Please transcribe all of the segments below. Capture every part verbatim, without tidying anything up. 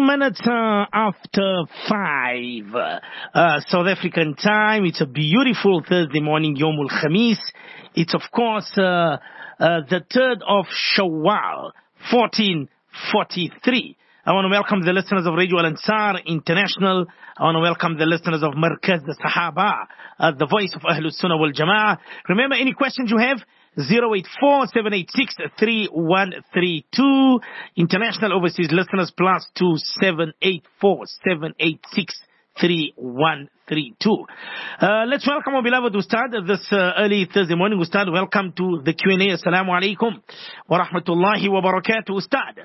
minutes uh, after five, uh, South African time. It's a beautiful Thursday morning, Yomul Khamis. It's of course uh, uh, the third of Shawwal, fourteen forty-three. I want to welcome the listeners of Radio Al-Ansar International. I want to welcome the listeners of Markaz the Sahaba, uh, the voice of Ahlus Sunnah wal Jama'ah. Remember, any questions you have, zero eight four, seven eight six, three one three two. International overseas listeners, plus two seven eight four, seven eight six, three one three two. Uh, let's welcome our beloved Ustad this uh, early Thursday morning. Ustad, welcome to the Q and A. Assalamu alaikum wa rahmatullahi wa barakatuh, Ustad.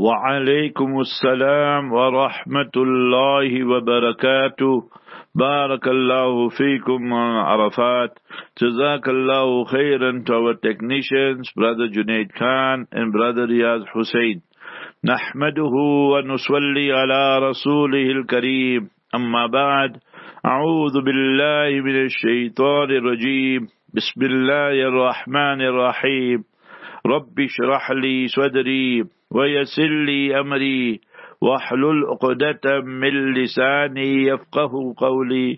وعليكم السلام ورحمة الله وبركاته. بارك الله فيكم on Arafat. جزاك الله خيرا to our technicians, Brother Junaid Khan and Brother Riyaz Hussein. نحمده ونصلي على رسوله الكريم. أما بعد، أعوذ بالله من الشيطان الرجيم. بسم الله الرحمن الرحيم. رب اشرح لي صدري ويسر لي أمري واحلل عقدة من لساني يفقه قولي.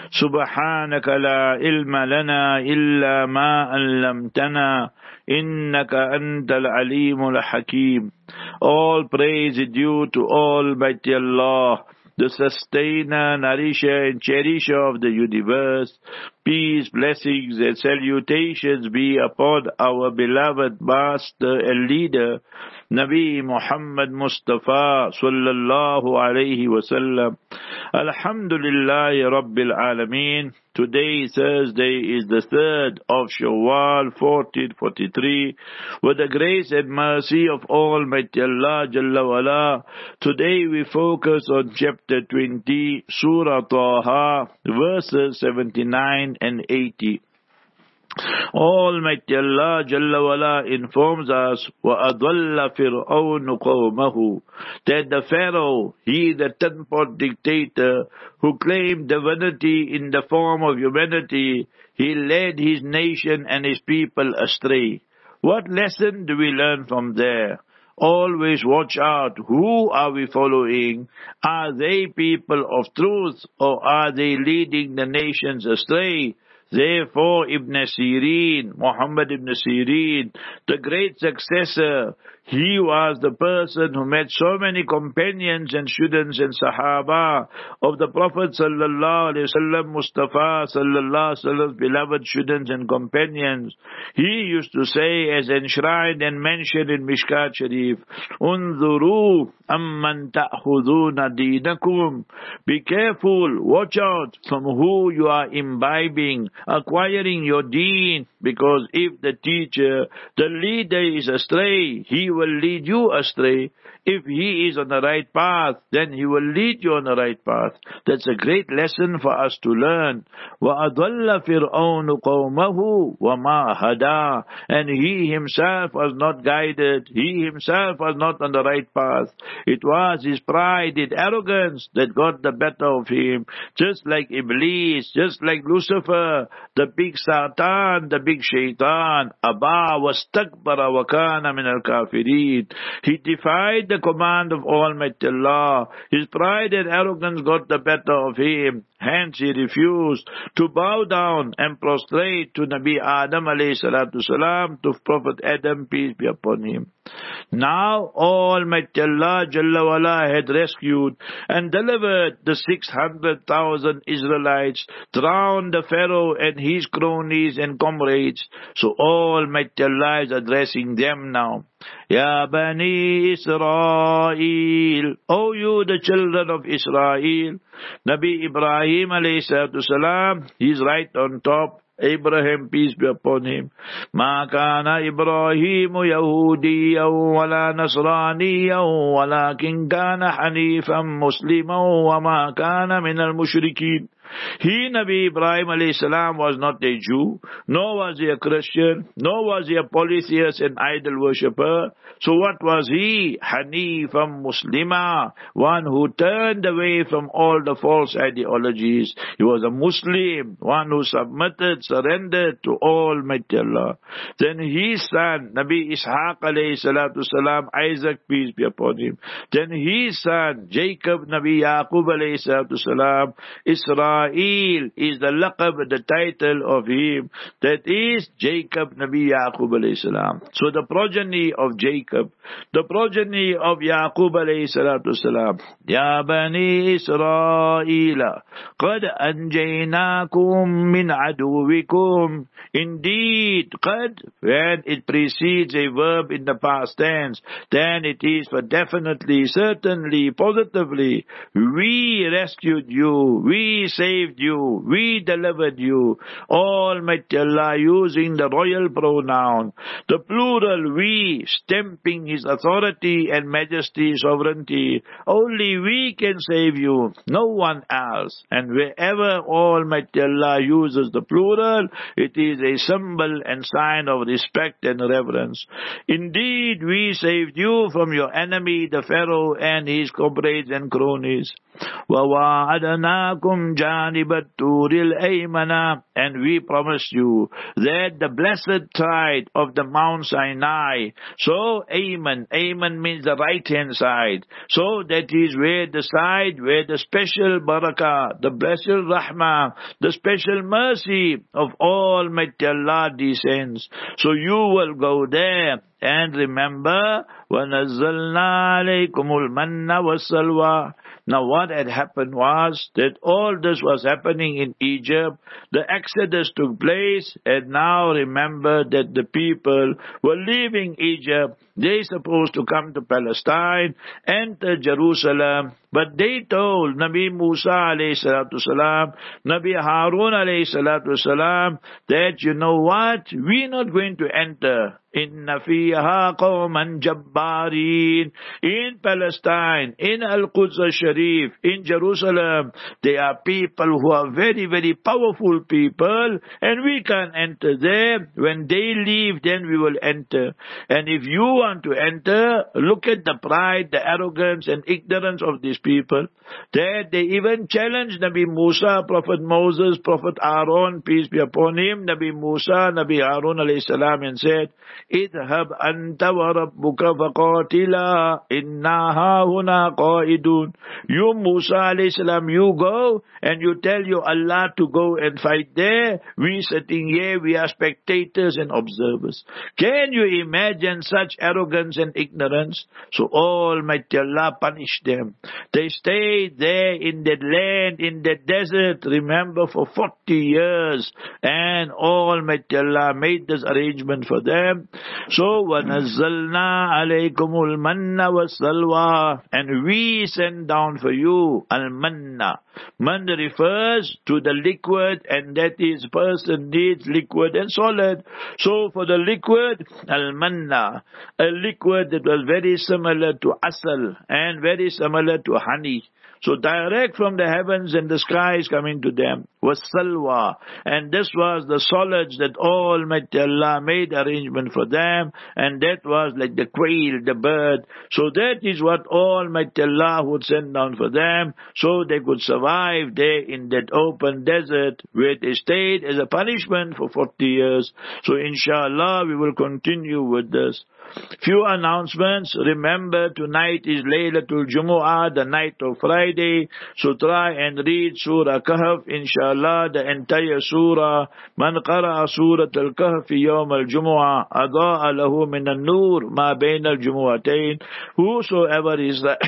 سبحانك لا علم لنا إلا ما علمتنا إنك أنت العليم الحكيم. All praise is due to Almighty Allah, the sustainer, nourisher and cherisher of the universe. Peace, blessings and salutations be upon our beloved master and leader, Nabi Muhammad Mustafa sallallahu alayhi wa sallam. Alhamdulillahi Rabbil Alameen. Today, Thursday, is the third of Shawwal, fourteen forty-three. With the grace and mercy of Almighty Allah Jalla wala, today we focus on chapter twenty, Surah Taha, verses seventy-nine and eighty. Almighty Allah Jalla wala informs us, وَأَضَلَّ فِرْعَوْنُ قَوْمَهُ, that the Pharaoh, he the ten-pot dictator, who claimed divinity in the form of humanity, he led his nation and his people astray. What lesson do we learn from there? Always watch out. Who are we following? Are they people of truth, or are they leading the nations astray? Therefore, Ibn Sirin, Muhammad Ibn Sirin, the great successor, he was the person who met so many companions and students and Sahaba of the Prophet sallallahu alaihi wasallam, Mustafa sallallahu alaihi wasallam's beloved students and companions. He used to say, as enshrined and mentioned in Mishkat Sharif, Unzuru amman ta'khuduna deenakum. Be careful, watch out from who you are imbibing, acquiring your deen, because if the teacher, the leader is astray, he will lead you astray. If he is on the right path, then he will lead you on the right path. That's a great lesson for us to learn. وَأَضَلَّ فِرْعَوْنُ قَوْمَهُ وَمَا هَدَى. And he himself was not guided. He himself was not on the right path. It was his pride, his arrogance that got the better of him. Just like Iblis, just like Lucifer, the big Satan, the big Shaitan. Aba wastakbara wa kana min al-kafirin. He defied the command of Almighty Allah. His pride and arrogance got the better of him. Hence he refused to bow down and prostrate to Nabi Adam alayhi salatu salam, to Prophet Adam, peace be upon him. Now Almighty Allah Jalla wala had rescued and delivered the six hundred thousand Israelites, drowned the Pharaoh and his cronies and comrades. So Almighty Allah is addressing them now. Ya Bani Israel, O you the children of Israel. Nabi Ibrahim alayhi salatu salam, he's right on top. Abraham, peace be upon him. Ma kana Ibrahim Yahudiyan wala Nasraniyan walakin kana Hanifan Musliman wa ma kana min al-mushrikeen. He, Nabi Ibrahim alayhi salam, was not a Jew, nor was he a Christian, nor was he a polytheist and idol worshipper. So what was he? Hanifam Muslima, one who turned away from all the false ideologies. He was a Muslim, one who submitted, surrendered to Almighty Allah. Then his son, Nabi Ishaq alayhi salatu salam, Isaac, peace be upon him. Then his son, Jacob, Nabi Yaqub alayhi salatu salam, Israel is the laqab, the title of him. That is Jacob, Nabi Yaqub alayhi salam. So the progeny of Jacob, the progeny of Yaqub alayhi salatu salam. Ya Bani Israel, qad anjaynakum min aduwikum. Indeed, qad, when it precedes a verb in the past tense, then it is for definitely, certainly, positively. We rescued you, we saved you, we delivered you. Almighty Allah using the royal pronoun, the plural we, stamping His authority and majesty, sovereignty. Only we can save you, no one else. And wherever Almighty Allah uses the plural, it is a symbol and sign of respect and reverence. Indeed, we saved you from your enemy, the Pharaoh, and his comrades and cronies. وَوَعَدْنَاكُمْ جَانِبَ الطُّورِ الْأَيْمَنَ, and we promised you that the blessed side of the Mount Sinai. So Ayman, Ayman means the right hand side. So that is where the side where the special barakah, the blessed rahmah, the special mercy of Almighty Allah descends. So you will go there. And remember, وَنَزَّلْنَا عَلَيْكُمُ الْمَنَّ وَالسَّلْوَى. Now what had happened was that all this was happening in Egypt. The Exodus took place, and now remember that the people were leaving Egypt. They supposed to come to Palestine, enter Jerusalem, but they told Nabi Musa alayhi salatu salam, Nabi Harun alayhi salatu salam, that you know what, we're not going to enter. Inna fiha qawman jabbarin. In Palestine, in Al-Quds al-Sharif, in Jerusalem, there are people who are very, very powerful people, and we can't enter there. When they leave, then we will enter. And if you want to enter, look at the pride, the arrogance and ignorance of these people. That they even challenged Nabi Musa, Prophet Moses, Prophet Aaron, peace be upon him, Nabi Musa, Nabi Harun alayhi salam, and said, اذهب أنت وربك فقاتلا إنا هاهنا قائدون. You Musa alayhi salam, you go and you tell your Allah to go and fight there. We sitting here, we are spectators and observers. Can you imagine such arrogance and ignorance? So Almighty Allah punished them. They stayed there in that land, in that desert, remember, for forty years. And Almighty Allah made this arrangement for them. So, وَنَزَّلْنَا عَلَيْكُمُ الْمَنَّ وَالسَّلْوَى, and we send down for you al-manna. Man refers to the liquid, and that is, person needs liquid and solid. So for the liquid, al-manna, a liquid that was very similar to asal and very similar to honey. So direct from the heavens and the skies coming to them was salwa. And this was the solids that Almighty Allah made arrangement for them. And that was like the quail, the bird. So that is what Almighty Allah would send down for them. So they could survive there in that open desert where they stayed as a punishment for forty years. So inshallah we will continue with this. Few announcements. Remember, tonight is Laylatul Jumu'ah, the night of Friday. So try and read Surah Kahf, inshallah, the entire surah. Man qara'a Surah Al-Kahf yawm al-Jumu'ah, ada'a lahu min al-nur ma bayna al-Jumu'atayn. Whosoever is that...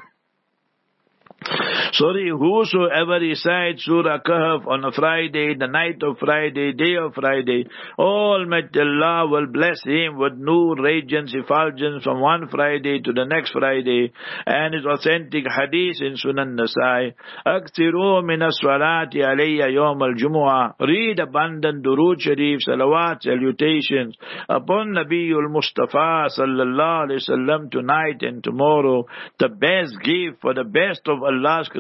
Sorry, whosoever recites Surah Kahf on a Friday, the night of Friday, day of Friday, Almighty Allah will bless him with nur, radiance, effulgence from one Friday to the next Friday. And it's authentic hadith in Sunan Nasai. Akthiru min as-salati alayya yawm al-Jumu'ah. Read abundant durood sharif, salawat, salutations upon Nabiul Mustafa sallallahu alayhi wa sallam tonight and tomorrow. The best gift for the best of Allah's creation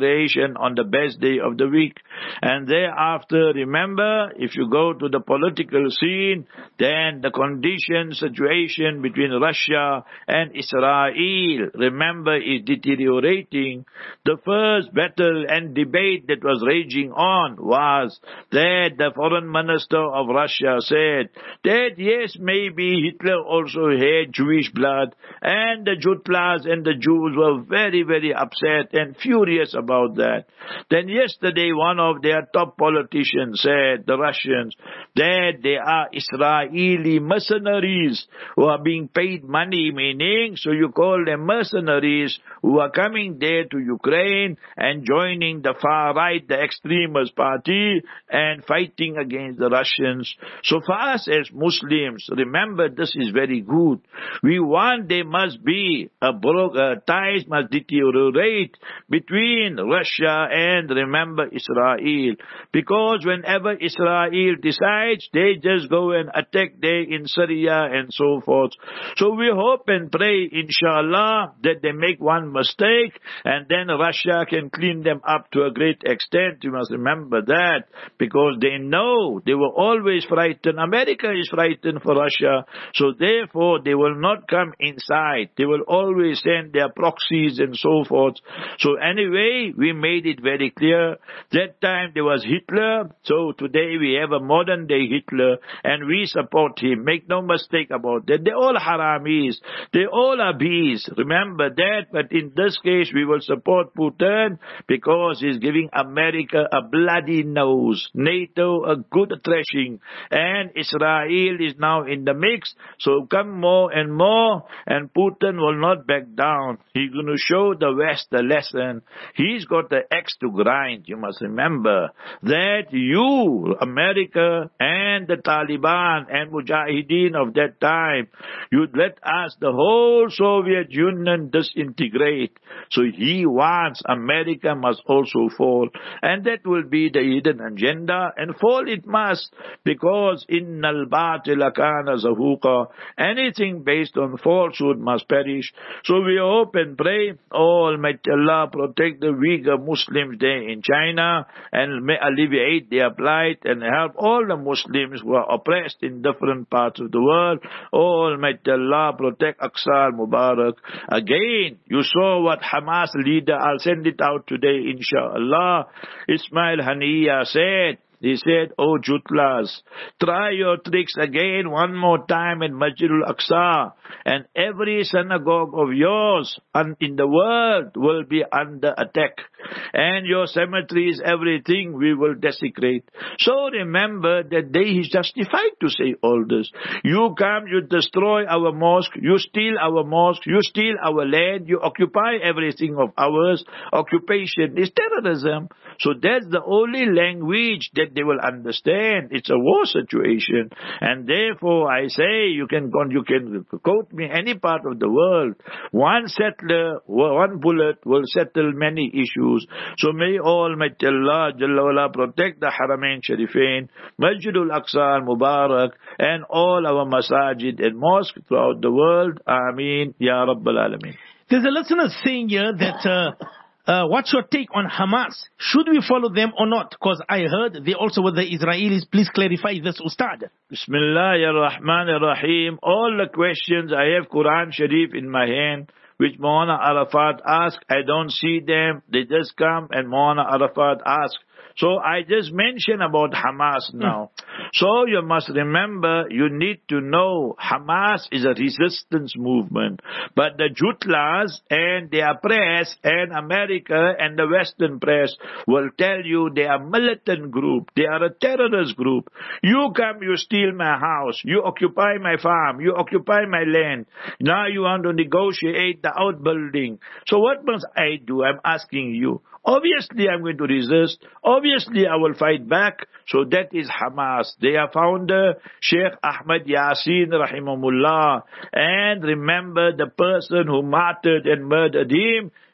creation on the best day of the week. And thereafter, remember, if you go to the political scene, then the condition, situation between Russia and Israel, remember, is deteriorating. The first battle and debate that was raging on was that the foreign minister of Russia said that yes, maybe Hitler also had Jewish blood, and the Jutlas and the Jews were very, very upset and furious about that. Then yesterday, one of their top politicians said, the Russians, that they are Israeli mercenaries who are being paid money, meaning, so you call them mercenaries who are coming there to Ukraine and joining the far right, the extremist party, and fighting against the Russians. So for us as Muslims, remember, this is very good. We want there must be a bro- uh, ties must deteriorate between Russia and, remember, Israel. Because whenever Israel decides, they just go and attack there in Syria and so forth. So we hope and pray, inshallah, that they make one mistake and then Russia can clean them up to a great extent. You must remember that, because they know they were always frightened. America is frightened for Russia, so therefore they will not come inside. They will always send their proxies and so forth. So anyway, we made it very clear. That time there was Hitler, so today we have a modern day Hitler, and we support him. Make no mistake about that. They're all haramis. They all are bees. Remember that. But in this case, we will support Putin because he's giving America a bloody nose, NATO a good thrashing, and Israel is now in the mix. So come more and more, and Putin will not back down. He's going to show the West the lesson. He's got the axe to grind. You must remember that you, America, and the Taliban and Mujahideen of that time, you'd let us, the whole Soviet Union, disintegrate. So he wants America must also fall. And that will be the hidden agenda. And fall it must, because innal batila kana zahuqa, anything based on falsehood must perish. So we hope and pray, oh Almighty Allah protect the Uyghur Muslims there in China and may alleviate their plight and help all the Muslims who are oppressed in different parts of the world. Oh Almighty Allah protect Aqsa al-Mubarak. Again, you saw what Hamas leader, I'll send it out today inshallah, Ismail Haniyeh said. He said, oh Jutlas, try your tricks again one more time at Masjid al-Aqsa, and every synagogue of yours in the world will be under attack. And your cemeteries, everything, we will desecrate. So remember that they is justified to say all this. You come, you destroy our mosque, you steal our mosque, you steal our land, you occupy everything of ours. Occupation is terrorism. So that's the only language that they will understand. It's a war situation. And therefore, I say, you can you can quote me any part of the world. One settler, one bullet will settle many issues. So may Almighty Allah Jalla wala protect the Haramain Sharifain, Masjidul Aqsa al-Mubarak, and all our masajid and mosques throughout the world. Ameen. Ya Rabbal Alameen. There's a listener saying here that... Uh, Uh, what's your take on Hamas? Should we follow them or not? Because I heard they also were the Israelis. Please clarify this, Ustad. Bismillahir Rahmanir Rahim. All the questions, I have Quran Sharif in my hand, which Maulana Arafat asked. I don't see them. They just come and Maulana Arafat asked. So I just mentioned about Hamas now. Mm. So you must remember, you need to know Hamas is a resistance movement. But the Jutlas and their press and America and the Western press will tell you they are a militant group. They are a terrorist group. You come, you steal my house. You occupy my farm. You occupy my land. Now you want to negotiate the outbuilding. So what must I do? I'm asking you. Obviously, I'm going to resist. Obviously, I will fight back. So that is Hamas. Their founder, Sheikh Ahmad Yasin, rahimahullah. And remember the person who martyred and murdered him,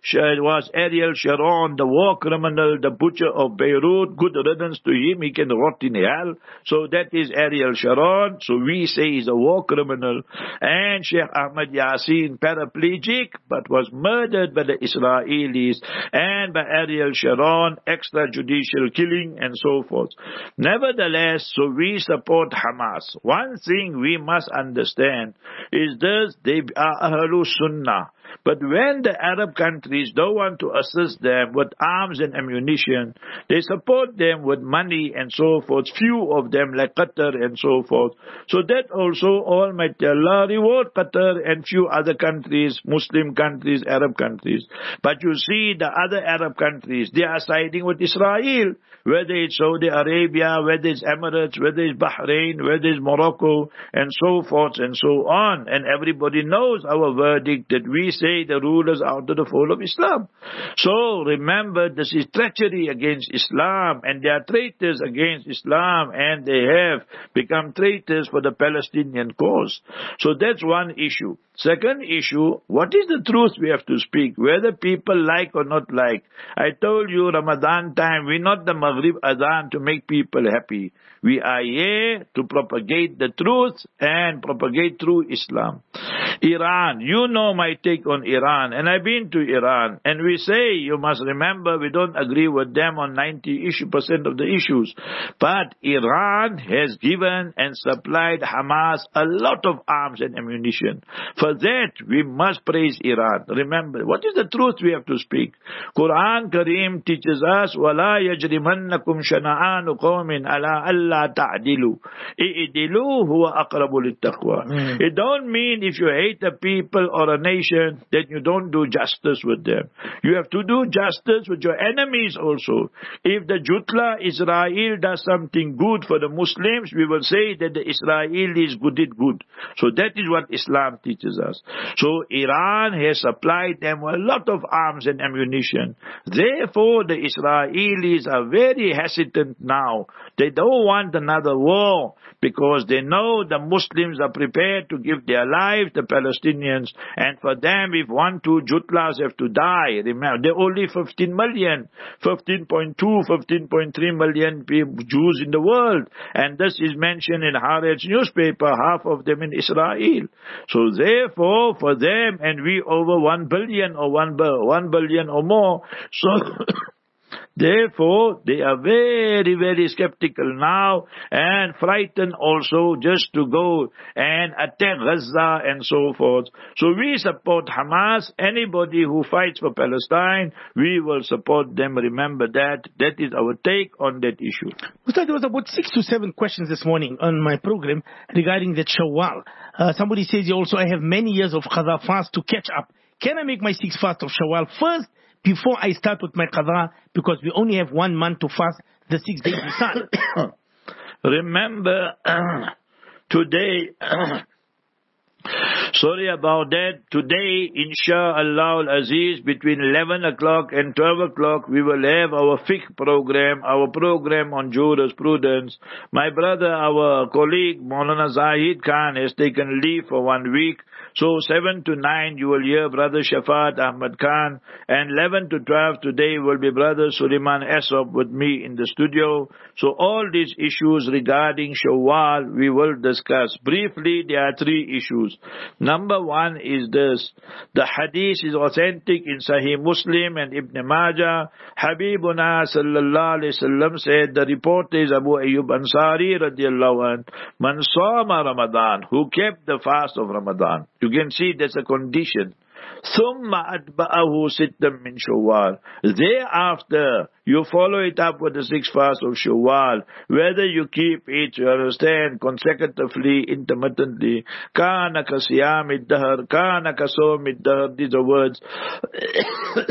was Ariel Sharon, the war criminal, the butcher of Beirut. Good riddance to him. He can rot in hell. So that is Ariel Sharon. So we say he's a war criminal. And Sheikh Ahmad Yassin, paraplegic, but was murdered by the Israelis and by Ariel Sharon, extrajudicial killing and so forth. Nevertheless, so we support Hamas. One thing we must understand is this: they are Ahlus Sunnah. But when the Arab countries don't want to assist them with arms and ammunition, they support them with money and so forth, few of them like Qatar and so forth. So that also Almighty Allah reward Qatar and few other countries, Muslim countries, Arab countries. But you see the other Arab countries, they are siding with Israel, whether it's Saudi Arabia, whether it's Emirates, whether it's Bahrain, whether it's Morocco, and so forth and so on. And everybody knows our verdict that we say the rulers out of the fold of Islam. So remember, this is treachery against Islam, and they are traitors against Islam, and they have become traitors for the Palestinian cause. So that's one issue. Second issue, what is the truth we have to speak, whether people like or not like. I told you Ramadan time, we're not the Maghrib Adhan to make people happy. We are here to propagate the truth and propagate through Islam. Iran, you know my take on Iran, and I've been to Iran, and we say, you must remember, we don't agree with them on ninety percent of the issues, but Iran has given and supplied Hamas a lot of arms and ammunition. For that, we must praise Iran. Remember, what is the truth we have to speak? Quran Kareem teaches us, وَلَا يَجْرِمَنَّكُمْ شَنَآنُ قَوْمٍ عَلَىٰ أَلَّا تَعْدِلُوا إِعْدِلُوا هُوَ أَقْرَبُ لِلتَّقْوَى. It don't mean if you hate a people or a nation that you don't do justice with them. You have to do justice with your enemies also. If the Jutla Israel does something good for the Muslims, we will say that the Israelis did good. So that is what Islam teaches us. So Iran has supplied them a lot of arms and ammunition. Therefore, the Israelis are very hesitant now. They don't want another war because they know the Muslims are prepared to give their lives, the Palestinians, and for them, if one, two Jutlas have to die, remember, they're only fifteen million, fifteen point two, fifteen point three million Jews in the world, and this is mentioned in Haaretz newspaper, half of them in Israel. So therefore, for them, and we over one billion or one, one billion or more, so therefore, they are very, very skeptical now and frightened also just to go and attack Gaza and so forth. So we support Hamas. Anybody who fights for Palestine, we will support them. Remember that. That is our take on that issue. Ustad, there was about six to seven questions this morning on my program regarding the Shawwal. Uh, somebody says also, I have many years of Qadha fast to catch up. Can I make my sixth fast of Shawwal first before I start with my Qadha, because we only have one month to fast the six days in sun? Remember, uh, today, uh, sorry about that, today, Insha'Allah al-Aziz, between eleven o'clock and twelve o'clock, we will have our fiqh program, our program on jurisprudence. My brother, our colleague, Maulana Zahid Khan, has taken leave for one week. So seven to nine you will hear Brother Shafat Ahmad Khan, and eleven to twelve today will be Brother Suleiman Esop with me in the studio. So all these issues regarding Shawwal we will discuss. Briefly, there are three issues. Number one is this. The hadith is authentic in Sahih Muslim and Ibn Majah. Habibuna sallallahu alayhi wasallam said, the report is Abu Ayyub Ansari radiallahu anh, Man Sama Ramadan, who kept the fast of Ramadan. You can see that's a condition. ثُمَّ أَتْبَعَهُ سِتًّا مِّن شَوَّالٍ. Thereafter, you follow it up with the sixth fast of Shawwal. Whether you keep it, you understand, consecutively, intermittently. كَانَ كَصِيَامِ الدَّهْرِ كَانَ كَصَوْمِ الدَّهْرِ. These are words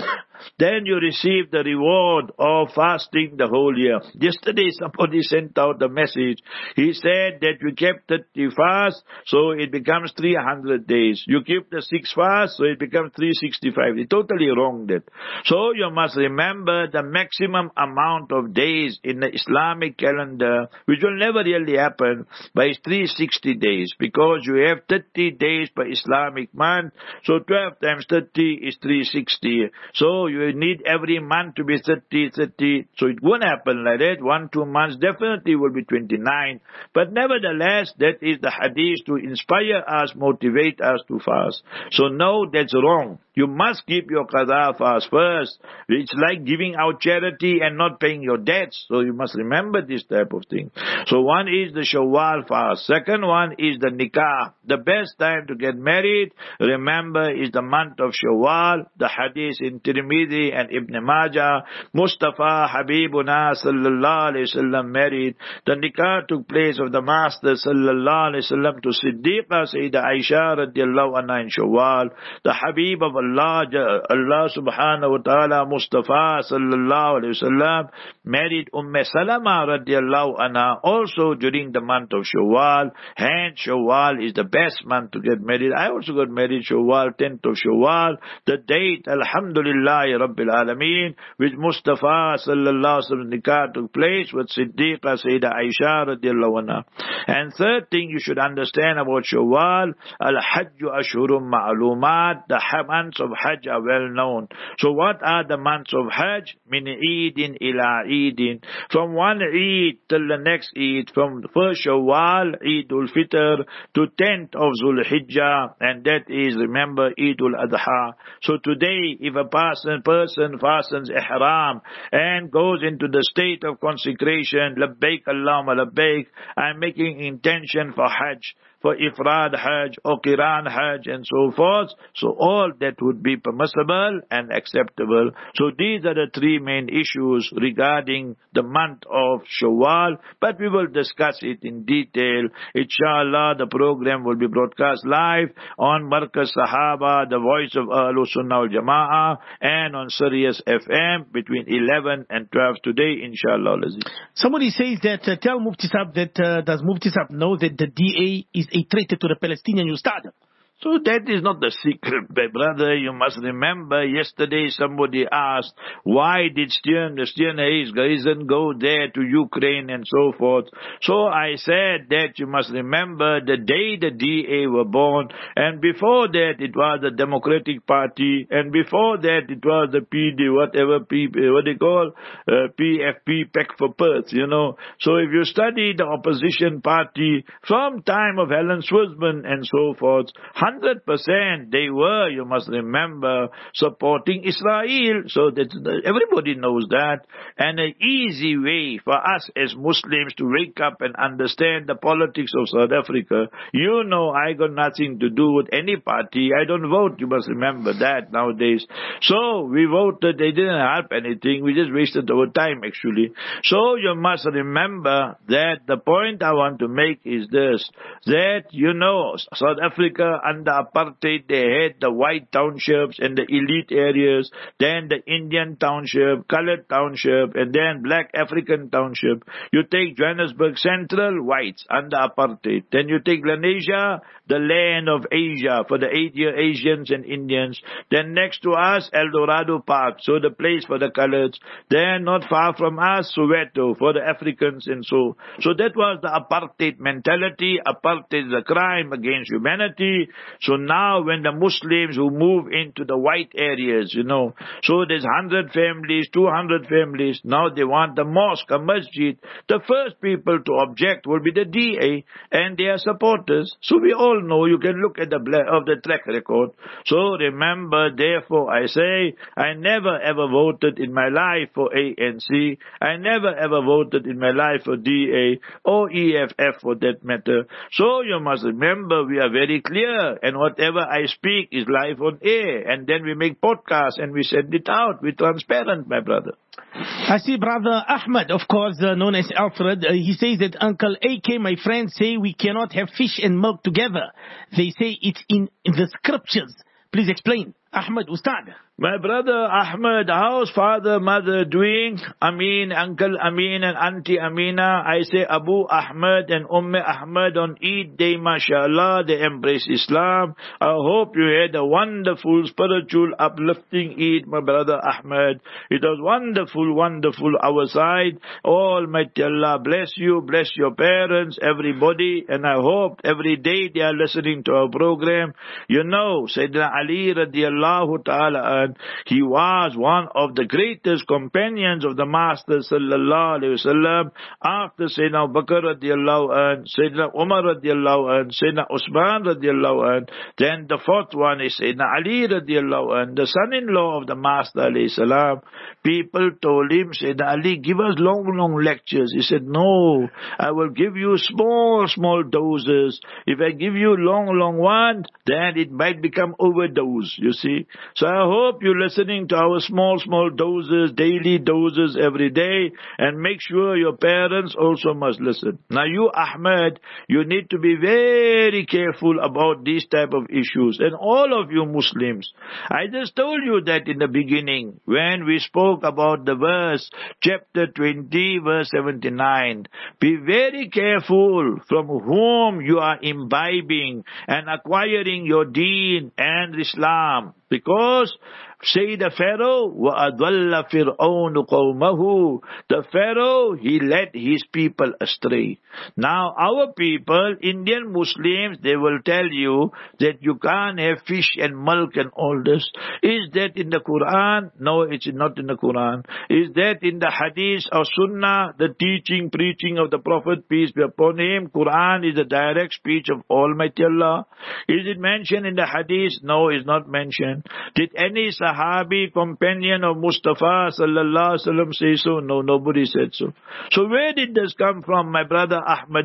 then you receive the reward of fasting the whole year. Yesterday somebody sent out a message. He said that you kept thirty fasts, so it becomes three hundred days. You keep the six fasts, so it becomes three hundred sixty-five. It's totally wrong that. So you must remember the maximum amount of days in the Islamic calendar, which will never really happen, but it's three hundred sixty days, because you have thirty days per Islamic month, so twelve times thirty is three hundred sixty. So you need every month to be thirty, thirty, so it won't happen like that. One, two months definitely will be twenty-nine. But nevertheless, that is the hadith to inspire us, motivate us to fast. So no, that's wrong. You must keep your qada fast first. It's like giving out charity and not paying your debts. So you must remember this type of thing. So one is the Shawwal fast. Second one is the nikah. The best time to get married, remember, is the month of Shawwal. The hadith in Tirmidhi and Ibn Majah. Mustafa Habibuna sallallahu alayhi wasallam married. The nikah took place of the Master sallallahu alayhi wasallam to Siddiqa Sayyidah Aisha radiallahu anha in Shawwal. The Habib of Allah, Allah subhanahu wa ta'ala, Mustafa sallallahu alayhi wasallam married Umm Salama radiallahu anha also during the month of Shawwal. Hence Shawwal is the best month to get married. I also got married Shawwal, tenth of Shawwal. The date, Alhamdulillah Rabbil Alameen, which Mustafa sallallahu alayhi wasallam nikah took place with Siddiqa Sayyidah Aisha radiallahu anha. And third thing you should understand about Shawwal, Al-Hajju Ashhurum Ma'lumat, the months of Hajj are well known. So what are the months of Hajj? Min Eidin ila Eidin. From one Eid till the next Eid, from first Shawwal, Eidul Fitr, to tenth of Zul Hijjah, and that is, remember, Eidul Adha. So today, if a person, person fastens ihram and goes into the state of consecration, Labbaik Allahumma Labbaik, I'm making intention for Hajj, for Ifrad Hajj or Qiran Hajj and so forth. So all that would be permissible and acceptable. So these are the three main issues regarding the month of Shawwal. But we will discuss it in detail. Inshallah, the program will be broadcast live on Markaz Sahaba, the voice of Ahlul Sunnah wal Jama'ah, and on Sirius F M between eleven and twelve today, inshallah. Somebody says that, uh, tell Mufti Saab that, uh, does Mufti Saab know that the D A is a traitor to the Palestinian Ustad? So that is not the secret, my brother. You must remember, yesterday somebody asked, why did Stern, the Stern Garrison go there to Ukraine and so forth? So I said that you must remember the day the D A were born, and before that it was the Democratic Party, and before that it was the P D, whatever, P, what they call, uh, P F P, Pack for Perth, you know. So if you study the opposition party from time of Helen Swisman and so forth, one hundred percent they were, you must remember, supporting Israel. So that everybody knows that. And an easy way for us as Muslims to wake up and understand the politics of South Africa. You know, I got nothing to do with any party. I don't vote. You must remember that nowadays. So we voted. They didn't help anything. We just wasted our time, actually. So you must remember that the point I want to make is this, that, you know, South Africa under apartheid, they had the white townships and the elite areas, then the Indian township, colored township, and then black African township. You take Johannesburg Central, whites under apartheid. Then you take Lenasia, the land of Asia for the eight-year Asians and Indians. Then next to us, El Dorado Park, so the place for the coloreds. Then not far from us, Soweto for the Africans and so. So that was the apartheid mentality. Apartheid is a crime against humanity. So now when the Muslims who move into the white areas, you know, so there's one hundred families, two hundred families, now they want the mosque, a masjid. The first people to object will be the D A and their supporters. So we all know, you can look at the of the track record. So remember, therefore, I say, I never ever voted in my life for A N C. I never ever voted in my life for D A or E F F for that matter. So you must remember, we are very clear, and whatever I speak is live on air, and then we make podcasts and we send it out. We're transparent, my brother. I see Brother Ahmed, of course, uh, known as Alfred. Uh, he says that Uncle A K, my friends, say we cannot have fish and milk together. They say it's in, in the scriptures. Please explain. Ahmed Ustad. My brother Ahmed, how's father, mother doing? Amin, Uncle Amin and Auntie Amina. I say Abu Ahmed and Umm Ahmed on Eid day, mashallah, they embrace Islam. I hope you had a wonderful, spiritual, uplifting Eid, my brother Ahmed. It was wonderful, wonderful our side. Almighty Allah bless you, bless your parents, everybody, and I hope every day they are listening to our program. You know, Sayyidina Ali radiallahu ta'ala, he was one of the greatest companions of the Master sallallahu alayhi wasallam. After Sayyidina Abu Bakr radiallahu anh, Sayyidina Umar radiallahu anh, Sayyidina Usman radiallahu anh, then the fourth one is Sayyidina Ali radiallahu anh, the son-in-law of the Master alayhi salam. People told him, Sayyidina Ali, give us long, long lectures. He said, no, I will give you small, small doses. If I give you long, long one, then it might become overdose, you see. So I hope you're listening to our small, small doses, daily doses every day, and make sure your parents also must listen. Now you, Ahmed, you need to be very careful about these type of issues. And all of you Muslims, I just told you that in the beginning, when we spoke about the verse, chapter twenty, verse seventy-nine. Be very careful from whom you are imbibing and acquiring your deen and Islam. Because say the Pharaoh, وَأَضَلَّ فِرْعَوْنُ قَوْمَهُ. The Pharaoh, he led his people astray. Now our people, Indian Muslims, they will tell you that you can't have fish and milk and all this. Is that in the Quran? No, it's not in the Quran. Is that in the Hadith or Sunnah, the teaching, preaching of the Prophet, peace be upon him? Quran is a direct speech of Almighty Allah. Is it mentioned in the Hadith? No, it's not mentioned. Did any Sahabi, companion of Mustafa sallallahu alaihi wasallam say so? No, nobody said so. So where did this come from, my brother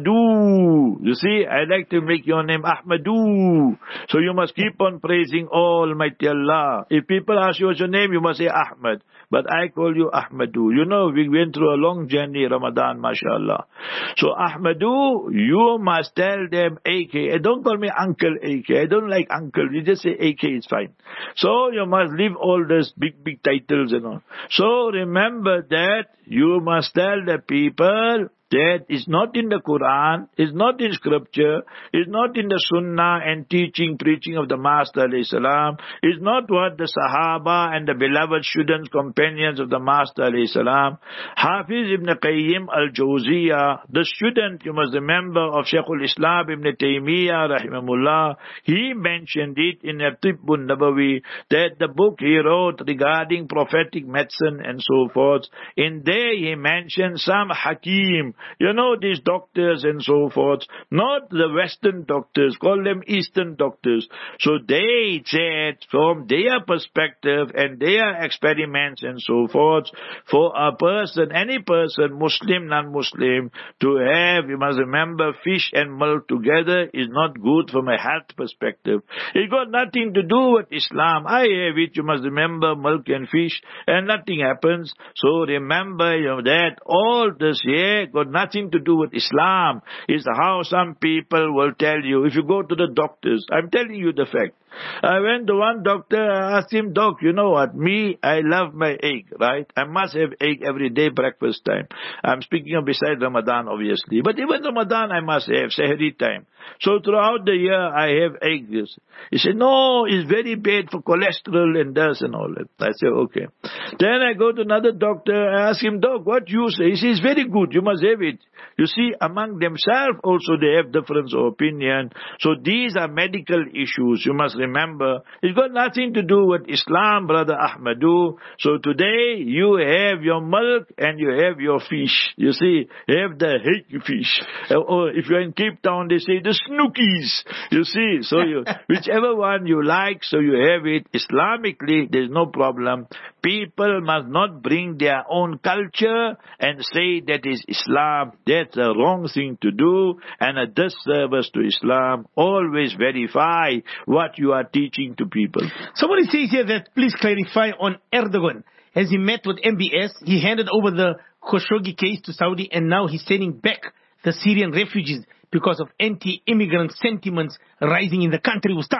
Ahmadu? You see, I like to make your name Ahmadu. So you must keep on praising Almighty Allah. If people ask you what's your name, you must say Ahmad. But I call you Ahmadu. You know, we went through a long journey, Ramadan, mashallah. So Ahmadu, you must tell them A K. Don't call me Uncle A K. I don't like Uncle. You just say A K is fine. So you must leave all these big, big titles and all. So remember that you must tell the people that is not in the Quran, is not in scripture, is not in the Sunnah and teaching, preaching of the Master alayhi salam, is not what the Sahaba and the beloved students, companions of the Master alayhi salam. Hafiz ibn Qayyim al-Jawziyah, the student, you must remember, of Shaykhul Islam ibn Taymiyyah rahimahullah, he mentioned it in At-Tibbun Nabawi, that the book he wrote regarding prophetic medicine and so forth, in there he mentioned some Hakim, you know, these doctors and so forth, not the Western doctors, call them Eastern doctors. So they said from their perspective and their experiments and so forth, for a person, any person, Muslim, non-Muslim, to have, you must remember, fish and milk together is not good from a health perspective. It got nothing to do with Islam. I have it, you must remember, milk and fish, and nothing happens. So remember, you know, that all this here got nothing to do with Islam. Is how some people will tell you. If you go to the doctors, I'm telling you the fact. I went to one doctor, I asked him, Doc, you know what, me, I love my egg, right? I must have egg every day, breakfast time. I'm speaking of besides Ramadan, obviously. But even Ramadan, I must have, Sahri time. So throughout the year, I have eggs. He said, no, it's very bad for cholesterol and this and all that. I said, okay. Then I go to another doctor, I ask him, Doc, what you say? He says, it's very good, you must have it. You see, among themselves also they have difference of opinion. So these are medical issues, you must remember. It's got nothing to do with Islam, brother Ahmadu. So today you have your milk and you have your fish. You see, you have the hake fish. Or if you're in Cape Town, they say the snookies. You see, so you, whichever one you like, so you have it. Islamically, there's no problem. People must not bring their own culture and say that is Islam. That's a wrong thing to do and a disservice to Islam. Always verify what you are teaching to people. Somebody says here that please clarify on Erdogan. As he met with M B S, he handed over the Khashoggi case to Saudi and now he's sending back the Syrian refugees because of anti-immigrant sentiments rising in the country. Ustad.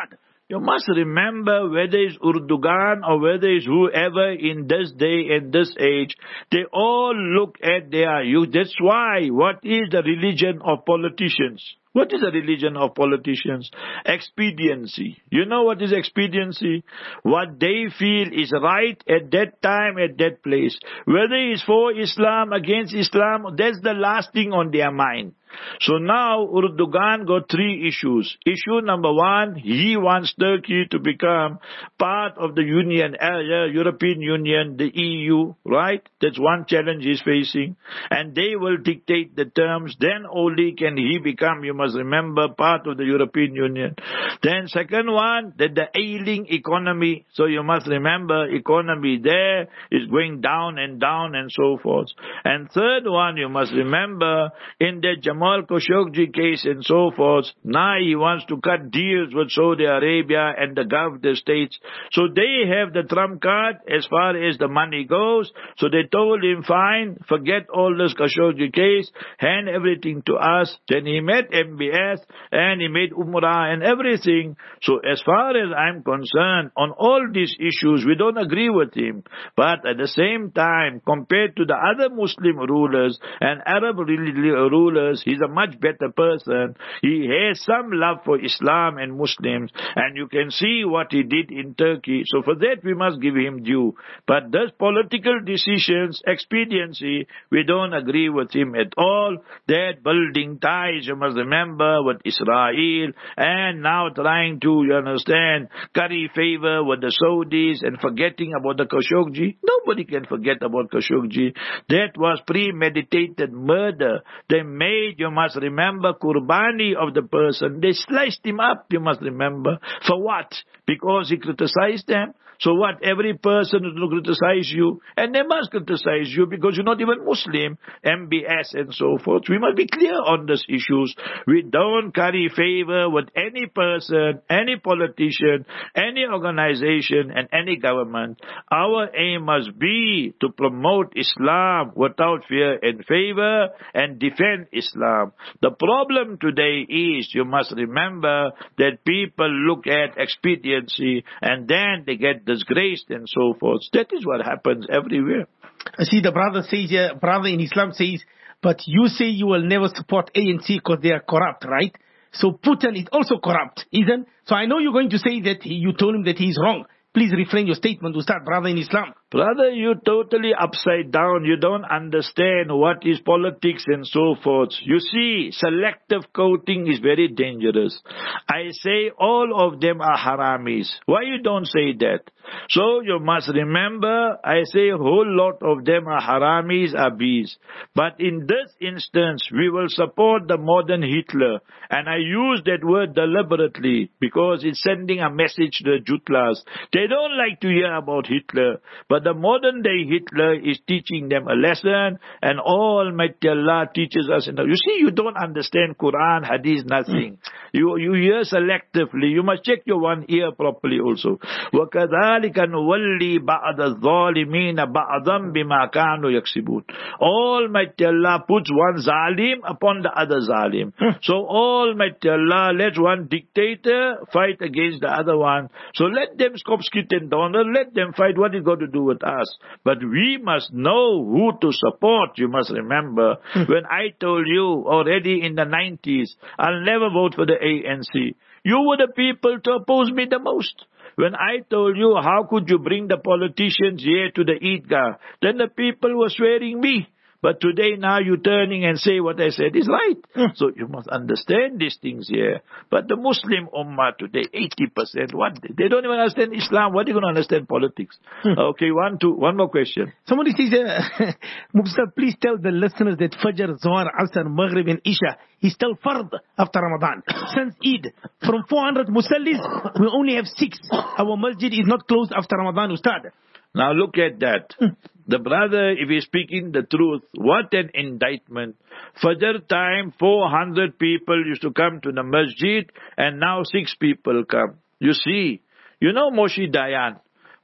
You must remember, whether it's Erdogan or whether it's whoever in this day and this age, they all look at their youth. That's why, what is the religion of politicians? What is the religion of politicians? Expediency. You know what is expediency? What they feel is right at that time, at that place. Whether it's for Islam, against Islam, that's the last thing on their mind. So now Erdogan got three issues. Issue number one, he wants Turkey to become part of the Union, uh, European Union, the E U, right? That's one challenge he's facing. And they will dictate the terms. Then only can he become, you must remember, part of the European Union. Then second one, that the ailing economy. So you must remember, economy there is going down and down and so forth. And third one, you must remember, in the Jamal Khashoggi case and so forth, now he wants to cut deals with Saudi Arabia and the Gulf states. So they have the trump card as far as the money goes. So they told him, fine, forget all this Khashoggi case, hand everything to us. Then he met M B S and he made Umrah and everything. So as far as I'm concerned, on all these issues, we don't agree with him. But at the same time, compared to the other Muslim rulers and Arab rulers, he's a much better person. He has some love for Islam and Muslims, and you can see what he did in Turkey. So for that we must give him due. But those political decisions, expediency, we don't agree with him at all. That building ties, you must remember, with Israel, and now trying to, you understand, curry favor with the Saudis and forgetting about the Khashoggi. Nobody can forget about Khashoggi. That was premeditated murder. They made, you must remember, Qurbani of the person. They sliced him up, you must remember. For what? Because he criticized them. So what? Every person will criticize you, and they must criticize you because you're not even Muslim, M B S and so forth. We must be clear on these issues. We don't curry favor with any person, any politician, any organization, and any government. Our aim must be to promote Islam without fear and favor and defend Islam. The problem today is, you must remember, that people look at expediency and then they get disgraced and so forth. That is what happens everywhere. See, the brother says here, brother in Islam says, but you say you will never support A N C because they are corrupt, right? So Putin is also corrupt, isn't? So I know you're going to say that he, you told him that he's wrong. Please refrain your statement, Ustad, brother in Islam. Brother, you're totally upside down. You don't understand what is politics and so forth. You see, selective voting is very dangerous. I say all of them are haramis. Why you don't say that? So you must remember, I say a whole lot of them are haramis, are bees. But in this instance, we will support the modern Hitler. And I use that word deliberately because it's sending a message to the Jutlas. They don't like to hear about Hitler. But the modern day Hitler is teaching them a lesson, and Almighty Allah teaches us. You see, you don't understand Quran, Hadith, nothing. You you hear selectively. You must check your one ear properly also. وَكَذَلِكَ نُوَلِّي بَعْضَ الظَّالِمِينَ بَعْضًا بِمَا كَانُوا يَكْسِبُونَ. Almighty Allah puts one zalim upon the other zalim. So Almighty Allah lets one dictator fight against the other one. So let them skop, skit and donner, let them fight. What is going to do with us? But we must know who to support. You must remember, when I told you already in the nineties, I'll never vote for the A N C. You were the people to oppose me the most. When I told you, how could you bring the politicians here to the Eidgah? Then the people were swearing me. But today now you're turning and say what I said is right. Mm. So you must understand these things here. But the Muslim Ummah today, eighty percent, what? They don't even understand Islam. What are you going to understand politics? Mm. Okay, one, two, one more question. Somebody says, uh, Mubsar, please tell the listeners that Fajr, Zohar, Asr, Maghrib and Isha is still Fard after Ramadan. Since Eid, from four hundred Musallis, we only have six. Our masjid is not closed after Ramadan, Ustad. Now look at that. Mm. The brother, if he's speaking the truth, what an indictment. Fajr time, four hundred people used to come to the masjid, and now six people come. You see, you know Moshe Dayan.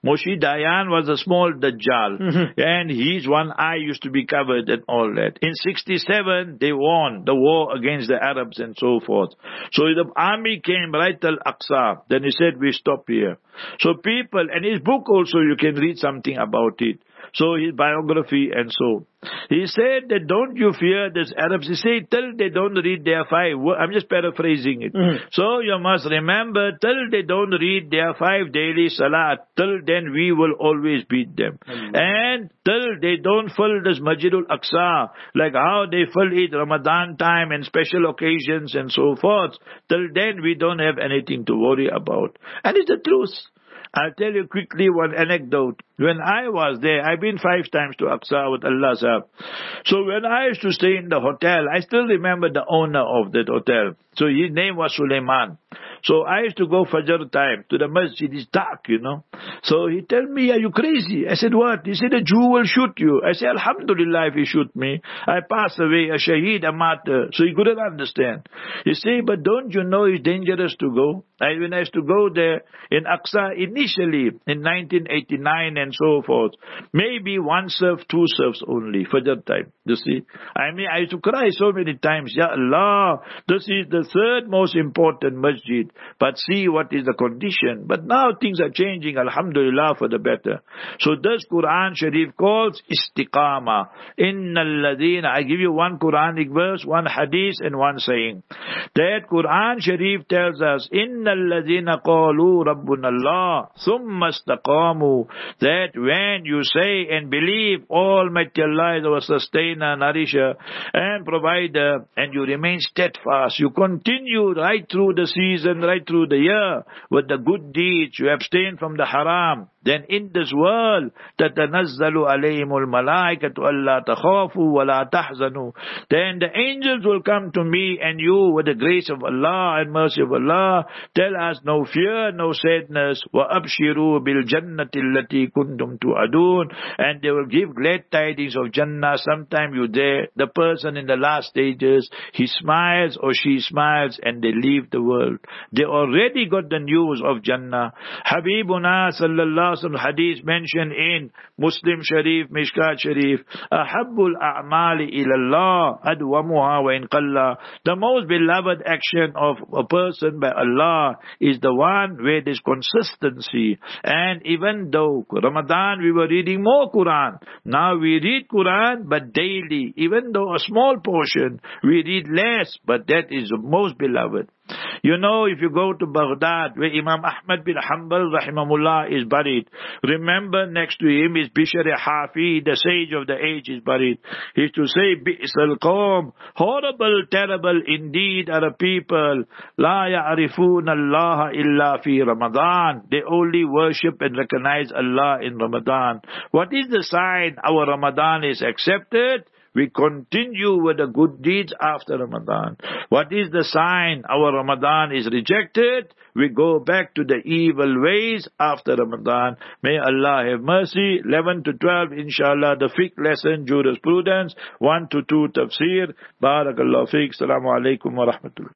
Moshe Dayan was a small Dajjal. Mm-hmm. And his one eye used to be covered and all that. In sixty-seven, they won the war against the Arabs and so forth. So the army came right till Aqsa. Then he said, we stop here. So people, and his book also, you can read something about it. So his biography and so. He said that don't you fear this Arabs. He said till they don't read their five. I'm just paraphrasing it. Mm-hmm. So you must remember till they don't read their five daily salat. Till then we will always beat them. Mm-hmm. And till they don't fill this Masjidul Aqsa, like how they fill it Ramadan time and special occasions and so forth. Till then we don't have anything to worry about. And it's the truth. I'll tell you quickly one anecdote. When I was there, I've been five times to Aqsa with Allah's help. So when I used to stay in the hotel, I still remember the owner of that hotel. So his name was Suleiman. So I used to go Fajr time to the masjid. It's dark, you know. So he told me, are you crazy? I said, what? He said, a Jew will shoot you. I said, Alhamdulillah, if he shoot me. I pass away, a shaheed, a martyr. So he couldn't understand. He said, but don't you know it's dangerous to go? I, when I used to go there in Aqsa initially in nineteen eighty-nine and so forth, maybe one serve, two serves only, Fajr time. You see? I mean, I used to cry so many times, Ya Allah, this is the third most important masjid. But see what is the condition. But now things are changing, alhamdulillah, for the better. So this Quran Sharif calls istiqama. Innal ladina. I give you one Quranic verse, one hadith and one saying. That Quran Sharif tells us, Innal ladina qalu rabbuna Allah thumma istaqamu. That when you say and believe Almighty Allah is our sustainer, nourisher and provider, and you remain steadfast, you continue right through the season, right through the year with the good deeds, you abstain from the haram, then in this world, تَتَنَزَّلُ عَلَيْهِمُ الْمَلَائِكَةُ أَلَّا تَخَافُوا وَلَا تَحْزَنُوا. Then the angels will come to me and you with the grace of Allah and mercy of Allah. Tell us no fear, no sadness. وَأَبْشِرُوا بِالْجَنَّةِ الَّتِي كُنْتُمْ تُعَدُونَ. And they will give glad tidings of Jannah. Sometime you there, the person in the last stages, he smiles or she smiles and they leave the world. They already got the news of Jannah. Habibuna sallallahu hadith mentioned in Muslim Sharif, Mishkat Sharif, Ahabbul a'mali ilallah adwamuha wa in qalla. The most beloved action of a person by Allah is the one where there's consistency. And even though Ramadan we were reading more Quran, now we read Quran but daily. Even though a small portion, we read less, but that is the most beloved. You know, if you go to Baghdad, where Imam Ahmad bin Hanbal rahimahullah is buried, remember next to him is Bishr Hafi, the sage of the age, is buried. He used to say, Bi'sal qawm, horrible, terrible indeed are the people, La ya'rifun Allah illa fi Ramadan. They only worship and recognize Allah in Ramadan. What is the sign our Ramadan is accepted? We continue with the good deeds after Ramadan. What is the sign our Ramadan is rejected? We go back to the evil ways after Ramadan. May Allah have mercy. eleven to twelve, inshallah, the fiqh lesson, jurisprudence. one to two, tafsir. Barakallahu fiqh. Assalamu alaikum wa rahmatullah.